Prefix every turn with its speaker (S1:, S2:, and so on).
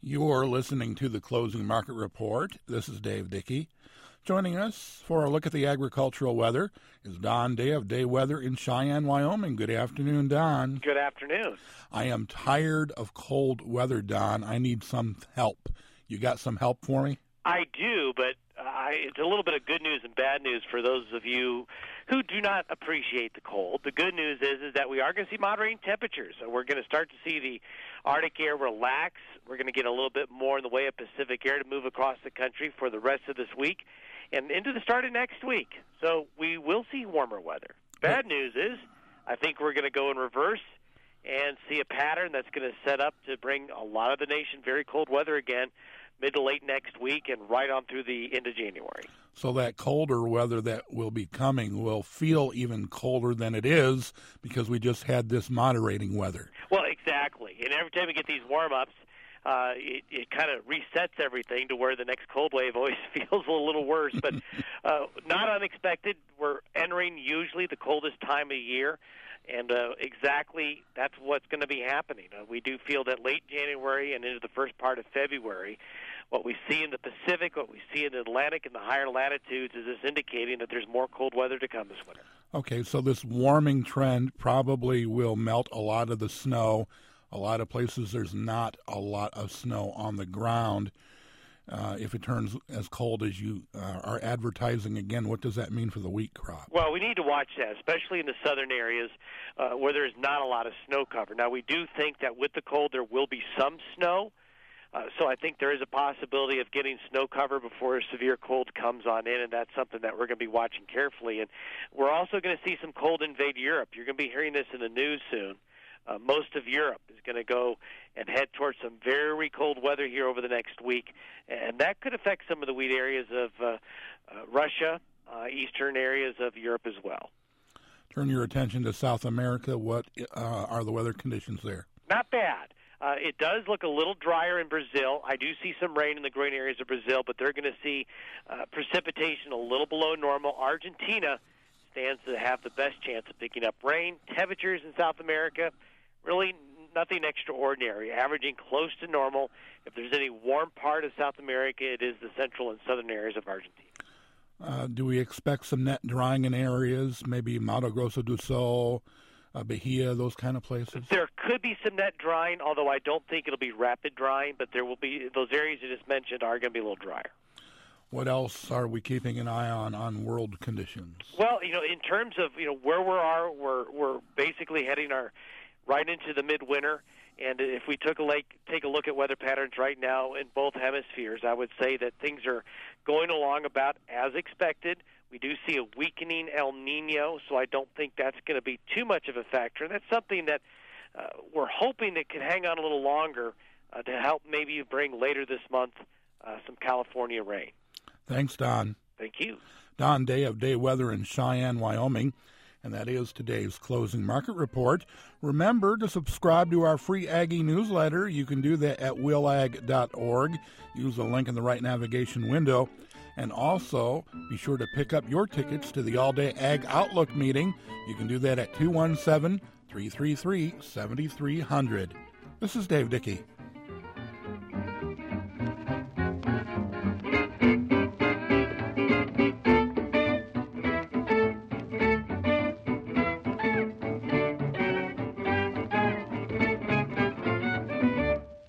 S1: You're listening to the Closing Market Report. This is Dave Dickey. Joining us for a look at the agricultural weather is Don Day of Day Weather in Cheyenne, Wyoming. Good afternoon, Don.
S2: Good afternoon.
S1: I am tired of cold weather, Don. I need some help. You got some help for me?
S2: I do, but it's a little bit of good news and bad news for those of you who do not appreciate the cold. The good news is that we are going to see moderating temperatures. So we're going to start to see the Arctic air relax. We're going to get a little bit more in the way of Pacific air to move across the country for the rest of this week and into the start of next week. So we will see warmer weather. Bad news is I think we're going to go in reverse and see a pattern that's going to set up to bring a lot of the nation very cold weather again mid to late next week and right on through the end of January.
S1: So that colder weather that will be coming will feel even colder than it is because we just had this moderating weather.
S2: Well, exactly. And every time we get these warm-ups, it kind of resets everything to where the next cold wave always feels a little worse. But not unexpected. We're entering usually the coldest time of year. And exactly that's what's going to be happening. We do feel that late January and into the first part of February, what we see in the Pacific, what we see in the Atlantic and the higher latitudes is this indicating that there's more cold weather to come this winter. Okay, so this warming trend probably will melt a lot of the snow. A lot of places there's not a lot of snow on the ground. If it turns as cold as you are advertising again, what does that mean for the wheat crop? Well, we need to watch that, especially in the southern areas where there's not a lot of snow cover. Now, we do think that with the cold there will be some snow, so I think there is a possibility of getting snow cover before a severe cold comes on in, and that's something that we're going to be watching carefully. And we're also going to see some cold invade Europe. You're going to be hearing this in the news soon. Most of Europe is going to go and head towards some very cold weather here over the next week, and that could affect some of the wheat areas of Russia, eastern areas of Europe as well.
S1: Turn your attention to South America. What are the weather conditions there?
S2: Not bad. It does look a little drier in Brazil. I do see some rain in the growing areas of Brazil, but they're going to see precipitation a little below normal. Argentina stands to have the best chance of picking up rain. Temperatures in South America, really nothing extraordinary, averaging close to normal. If there's any warm part of South America, it is the central and southern areas of Argentina.
S1: Do we expect some net drying in areas, maybe Mato Grosso do Sul, Bahia, those kind of places?
S2: There could be some net drying, although I don't think it'll be rapid drying, but there will be those areas you just mentioned are going to be a little drier.
S1: What else are we keeping an eye on world conditions?
S2: Well, in terms of where we're basically heading right into the midwinter. And if we take a look at weather patterns right now in both hemispheres, I would say that things are going along about as expected. We do see a weakening El Nino, so I don't think that's going to be too much of a factor. And that's something that we're hoping that could hang on a little longer to help maybe bring later this month some California rain.
S1: Thanks, Don.
S2: Thank you.
S1: Don Day of Day Weather in Cheyenne, Wyoming. And that is today's Closing Market Report. Remember to subscribe to our free Aggie newsletter. You can do that at willag.org. Use the link in the right navigation window. And also, be sure to pick up your tickets to the All-Day Ag Outlook meeting. You can do that at 217-333-7300. This is Dave Dickey.